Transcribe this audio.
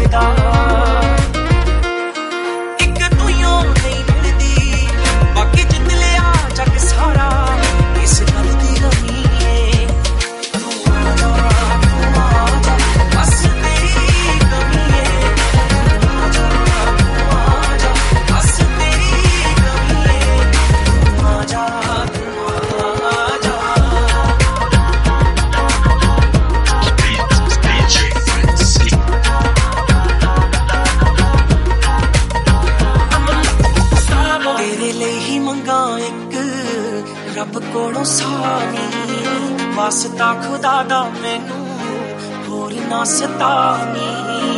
लगदा एक दुइयों नहीं मिलदी बाकी जित लिया जग सारा इस गल दी कमी है तू आजा बस तेरी कमी है तू आजा बस तेरी कमी है तू आजा रब कोलों सानी वास्ता खुदा दा मैनू होर ना सतानी